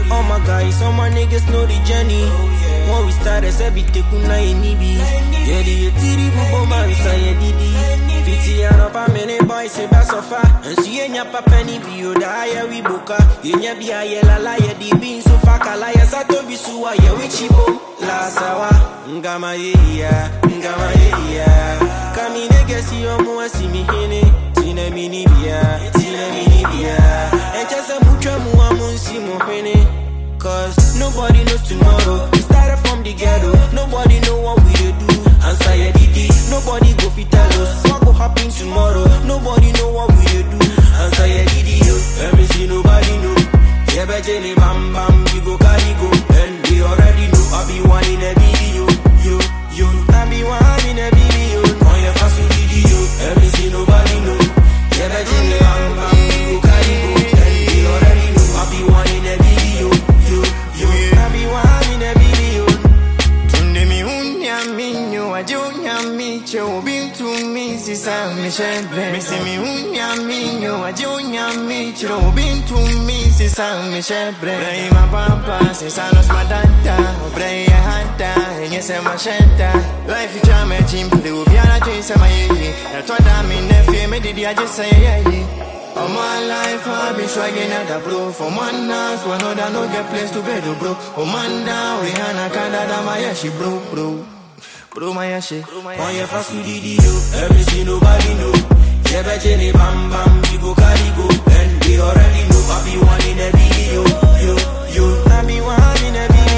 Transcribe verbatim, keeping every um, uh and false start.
All my guys, all my niggas know the journey. When we started, said be tekuna enibi. Yeah, the tiri bubo man say didi. Fifty and up a minute boy say bass so far. And see enya papa ni bi o da ya we boka. Enya bi aye la la ya di bin so fa kala ya sa to bi suwa ya we chibo. La sawa ngama ye ya, ngama ye ya. Kami niggas see o mo asi mi hene. Tina mini bia, tina mini bia. And just a mucha mu amunsi mo hene. Cause nobody knows tomorrow. We started from the ghetto. Nobody know what we do. Answer your didi. Nobody go fit tell us what go happen tomorrow. Nobody know what we do. Answer your didi. Let me see nobody know. Yeah, but Jenny bam bam, we go carry go. And they already know I be one in a video. You, you, I be one in a video. On your fast didi yo. Let me see nobody know. Yeah, but Jenny bam bam, we go carry go. And they already know I be one in a video. You, you, I be one in a video. Tunde mi unya minyo, ajunya micho, bintu mi sisa mi shebre. Misi mi unya minyo, ajunya micho, bintu mi sisa mi shebre. Brei ma papa, sisa nos madanta, brei ya hanta, enye se ma shenta. Life icha me chimple, ubiana chisa ma yeye. Ya twada mi nefi, me didi aje say yeye. All my life I've been swagging at the bro. From one house to another, no get place to bed, bro. Oh man down, Rihanna, Canada, my yashi, bro, bro. Bro, my yashi. On your fast to didi yo. Every see nobody know. Yeah, but Jenny bam bam, we go carry go. And they already know I be one in a video. Yo, yo, I be one in a video.